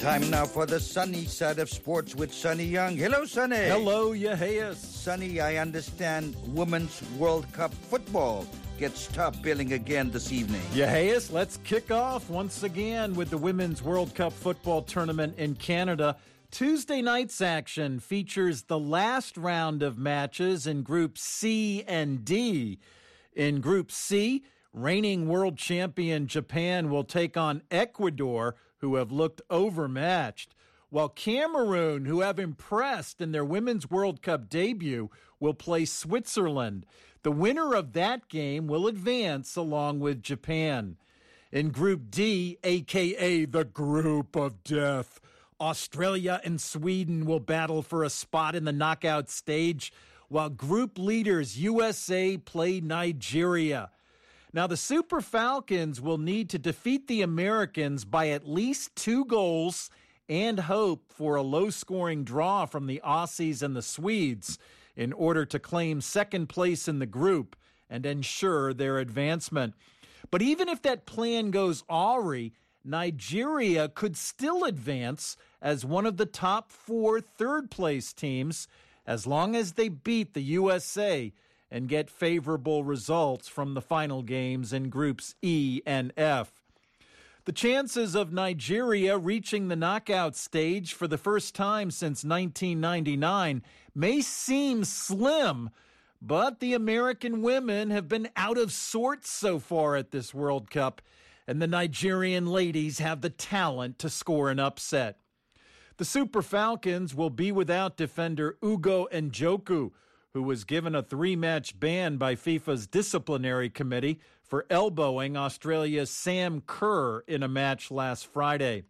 Time now for the sunny side of sports with Sonny Young. Hello, Sonny. Hello, Yaheas. Sonny, I understand Women's World Cup football gets top billing again this evening. Yaheas, let's kick off once again with the Women's World Cup football tournament in Canada. Tuesday night's action features the last round of matches in Group C and D. In Group C, reigning world champion Japan will take on Ecuador, who have looked overmatched, while Cameroon, who have impressed in their Women's World Cup debut, will play Switzerland. The winner of that game will advance along with Japan. In Group D, a.k.a. the Group of Death, Australia and Sweden will battle for a spot in the knockout stage, while group leaders USA play Nigeria. Now, the Super Falcons will need to defeat the Americans by at least 2 goals and hope for a low-scoring draw from the Aussies and the Swedes in order to claim second place in the group and ensure their advancement. But even if that plan goes awry, Nigeria could still advance as one of the top 4 third-place teams as long as they beat the USA and get favorable results from the final games in Groups E and F. The chances of Nigeria reaching the knockout stage for the first time since 1999 may seem slim, but the American women have been out of sorts so far at this World Cup, and the Nigerian ladies have the talent to score an upset. The Super Falcons will be without defender Ugo Njoku, who was given a 3-match ban by FIFA's disciplinary committee for elbowing Australia's Sam Kerr in a match last Friday.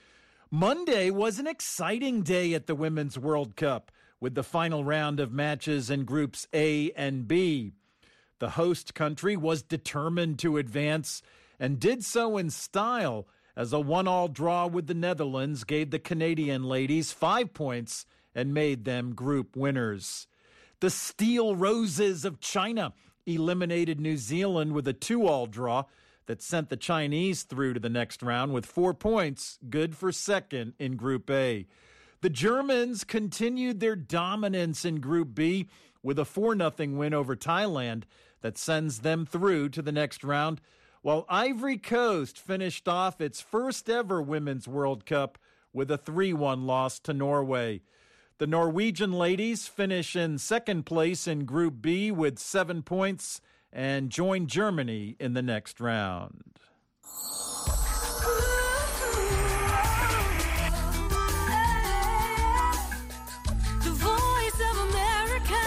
Monday was an exciting day at the Women's World Cup, with the final round of matches in Groups A and B. The host country was determined to advance and did so in style, as a 1-1 draw with the Netherlands gave the Canadian ladies 5 points and made them group winners. The Steel Roses of China eliminated New Zealand with a 2-2 draw that sent the Chinese through to the next round with 4 points, good for second in Group A. The Germans continued their dominance in Group B with a 4-0 win over Thailand that sends them through to the next round, while Ivory Coast finished off its first ever Women's World Cup with a 3-1 loss to Norway. The Norwegian ladies finish in second place in Group B with 7 points and join Germany in the next round. The Voice of America.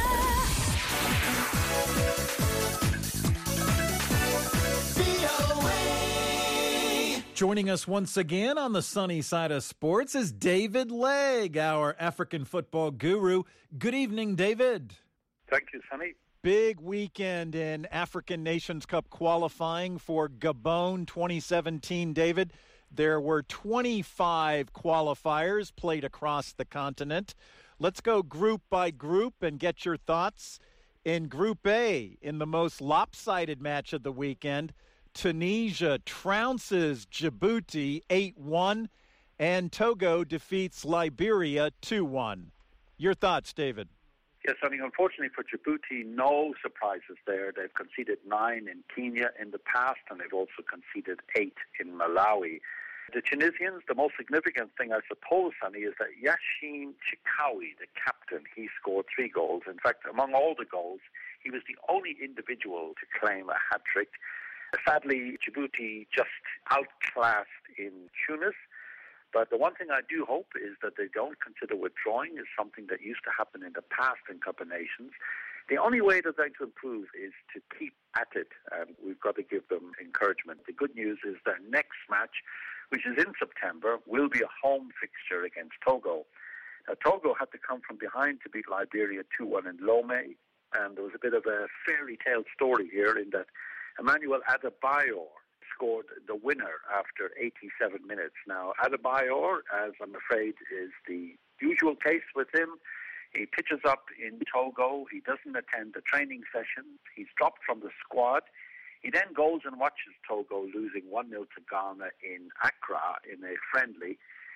Joining us once again on the sunny side of sports is David Legg, our African football guru. Good evening, David. Thank you, Sonny. Big weekend in African Nations Cup qualifying for Gabon 2017, David. There were 25 qualifiers played across the continent. Let's go group by group and get your thoughts. In Group A, in the most lopsided match of the weekend, Tunisia trounces Djibouti 8-1, and Togo defeats Liberia 2-1. Your thoughts, David? Yes, I mean, unfortunately for Djibouti, no surprises there. They've conceded 9 in Kenya in the past, and they've also conceded 8 in Malawi. The Tunisians, the most significant thing, I suppose, Sonny, is that Yashin Chikawi, the captain, he scored 3 goals. In fact, among all the goals, he was the only individual to claim a hat-trick. Sadly, Djibouti just outclassed in Tunis. But the one thing I do hope is that they don't consider withdrawing. It's something that used to happen in the past in Cup of Nations. The only way they're going to improve is to keep at it, and we've got to give them encouragement. The good news is their next match, which is in September, will be a home fixture against Togo. Now, Togo had to come from behind to beat Liberia 2-1 in Lomé, and there was a bit of a fairy tale story here in that Emmanuel Adebayor scored the winner after 87 minutes. Now, Adebayor, as I'm afraid is the usual case with him, he pitches up in Togo. He doesn't attend the training sessions. He's dropped from the squad. He then goes and watches Togo losing 1-0 to Ghana in Accra in a friendly.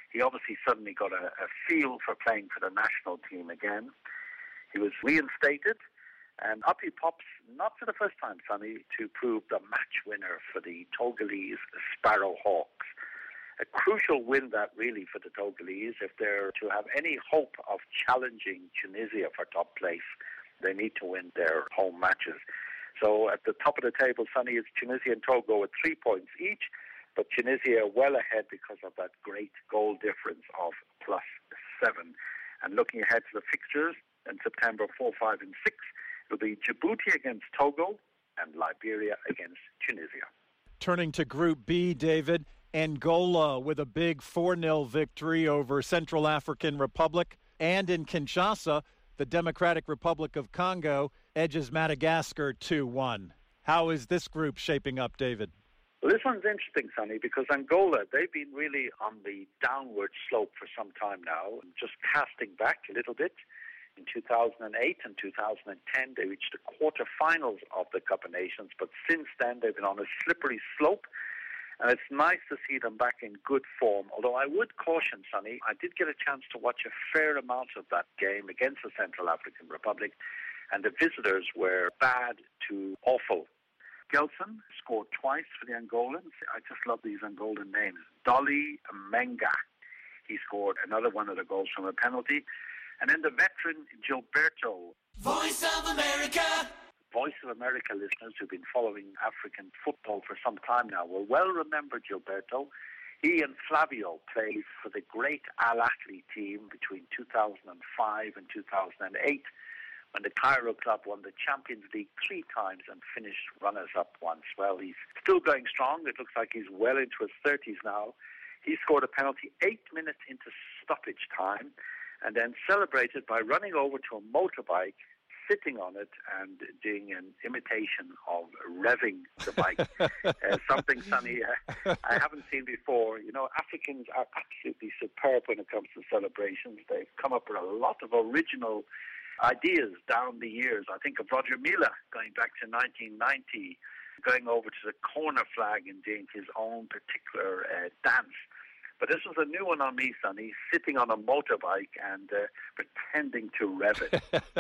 he obviously suddenly got a feel for playing for the national team again. He was reinstated, and up he pops, not for the first time, Sonny, to prove the match winner for the Togolese Sparrow Hawks. A crucial win that really for the Togolese. If they're to have any hope of challenging Tunisia for top place, they need to win their home matches. So at the top of the table, Sonny, is Tunisia and Togo with 3 points each, but Tunisia well ahead because of that great goal difference of +7. And looking ahead to the fixtures in September 4, 5 and 6, it'll be Djibouti against Togo and Liberia against Tunisia. Turning to Group B, David, Angola with a big 4-0 victory over Central African Republic, and in Kinshasa, the Democratic Republic of Congo edges Madagascar 2-1. How is this group shaping up, David? Well, this one's interesting, Sonny, because Angola, they've been really on the downward slope for some time now, just casting back a little bit. In 2008 and 2010, they reached the quarterfinals of the Cup of Nations, but since then they've been on a slippery slope. And it's nice to see them back in good form. Although I would caution, Sonny, I did get a chance to watch a fair amount of that game against the Central African Republic, and the visitors were bad to awful. Gelson scored twice for the Angolans. I just love these Angolan names. Dolly Menga. He scored another one of the goals from a penalty. And then the veteran Gilberto. Voice of America. Voice of America listeners who've been following African football for some time now will well remember Gilberto. He and Flavio played for the great Al Ahly team between 2005 and 2008, when the Cairo club won the Champions League 3 times and finished runners-up once. Well, he's still going strong. It looks like he's well into his 30s now. He scored a penalty 8 minutes into stoppage time and then celebrated by running over to a motorbike, sitting on it and doing an imitation of revving the bike. Something, Sonny, I haven't seen before. You know, Africans are absolutely superb when it comes to celebrations. They've come up with a lot of original ideas down the years. I think of Roger Mila going back to 1990, going over to the corner flag and doing his own particular dance. But this was a new one on me, Sonny, sitting on a motorbike and pretending to rev it.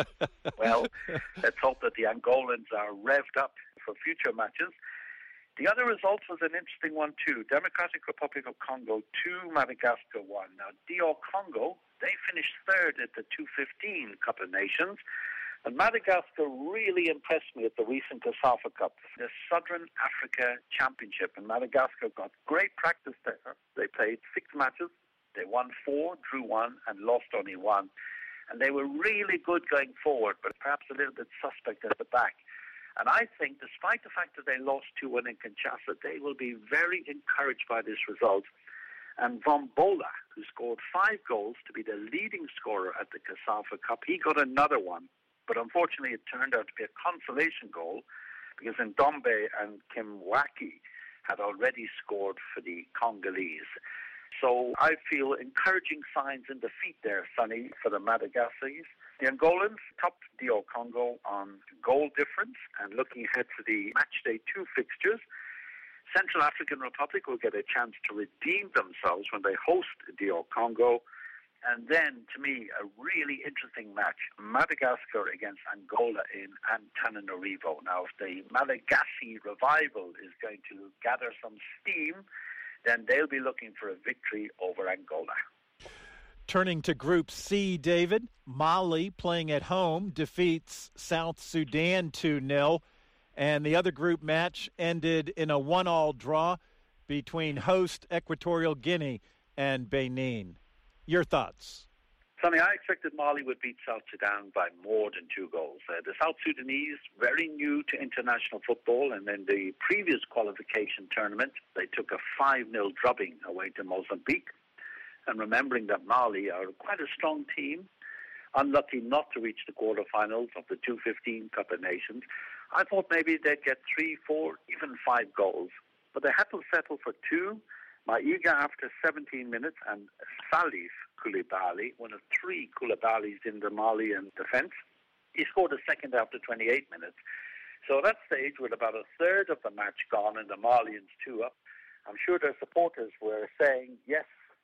Well, let's hope that the Angolans are revved up for future matches. The other result was an interesting one, too. Democratic Republic of Congo 2, Madagascar 1. Now, DR Congo, they finished third at the 2015 Cup of Nations. And Madagascar really impressed me at the recent COSAFA Cup, the Southern Africa Championship. And Madagascar got great practice there. They played 6 matches. They won 4, drew 1, and lost only 1. And they were really good going forward, but perhaps a little bit suspect at the back. And I think, despite the fact that they lost 2-1 in Kinshasa, they will be very encouraged by this result. And Vombola, who scored 5 goals to be the leading scorer at the COSAFA Cup, he got another one. But unfortunately, it turned out to be a consolation goal because Ndombe and Kimwaki had already scored for the Congolese. So I feel encouraging signs in defeat there, Sonny, for the Madagascars. The Angolans topped DR Congo on goal difference, and looking ahead to the Matchday 2 fixtures, Central African Republic will get a chance to redeem themselves when they host DR Congo. And then, to me, a really interesting match, Madagascar against Angola in Antananarivo. Now, if the Malagasy revival is going to gather some steam, then they'll be looking for a victory over Angola. Turning to Group C, David, Mali, playing at home, defeats South Sudan 2-0. And the other group match ended in a 1-1 draw between host Equatorial Guinea and Benin. Your thoughts? Sonny, I expected Mali would beat South Sudan by more than 2 goals. The South Sudanese, very new to international football, and in the previous qualification tournament, they took a 5-0 drubbing away to Mozambique. And remembering that Mali are quite a strong team, unlucky not to reach the quarterfinals of the 2015 Cup of Nations, I thought maybe they'd get 3, 4, even 5 goals. But they had to settle for 2. Maiga after 17 minutes, and Salif Koulibaly, one of 3 Koulibalys in the Malian defence. He scored a second after 28 minutes. So at that stage, with about a third of the match gone and the Malians 2 up, I'm sure their supporters were saying, yes,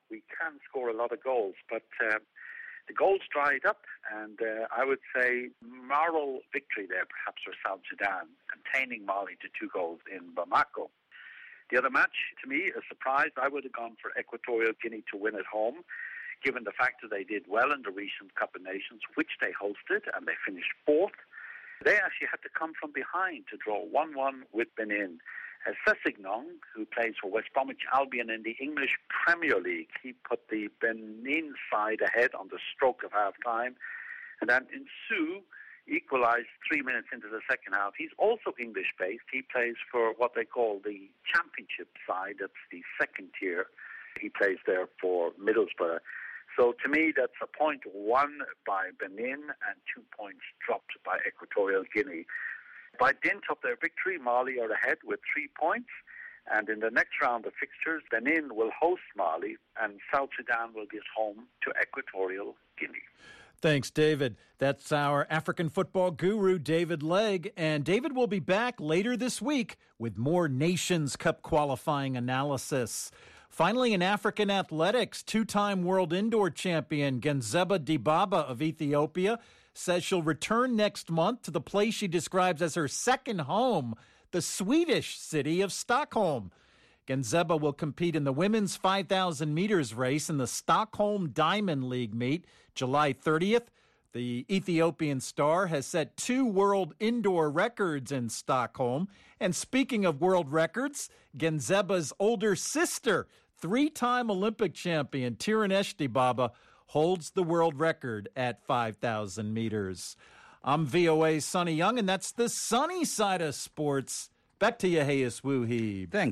we can score a lot of goals, but the goals dried up, and I would say moral victory there, perhaps for South Sudan, containing Mali to 2 goals in Bamako. The other match, to me, a surprise. I would have gone for Equatorial Guinea to win at home, given the fact that they did well in the recent Cup of Nations, which they hosted, and they finished 4th. They actually had to come from behind to draw 1-1 with Benin. Sessignon, who plays for West Bromwich Albion in the English Premier League, he put the Benin side ahead on the stroke of half-time. And then Insue equalised 3 minutes into the second half. He's also English-based. He plays for what they call the Championship side. That's the second tier. He plays there for Middlesbrough. So to me, that's a point won by Benin and 2 points dropped by Equatorial Guinea. By dint of their victory, Mali are ahead with 3 points. And in the next round of fixtures, Benin will host Mali and South Sudan will be at home to Equatorial Guinea. Thanks, David. That's our African football guru, David Legg. And David will be back later this week with more Nations Cup qualifying analysis. Finally, in African athletics, 2-time world indoor champion Genzeba Dibaba of Ethiopia says she'll return next month to the place she describes as her second home, the Swedish city of Stockholm. Genzeba will compete in the women's 5,000 meters race in the Stockholm Diamond League meet July 30th. The Ethiopian star has set 2 world indoor records in Stockholm. And speaking of world records, Genzeba's older sister, 3-time Olympic champion Tirunesh Dibaba, holds the world record at 5,000 meters. I'm VOA's Sonny Young, and that's the sunny side of sports. Back to you, Hayes Woohee. Thanks.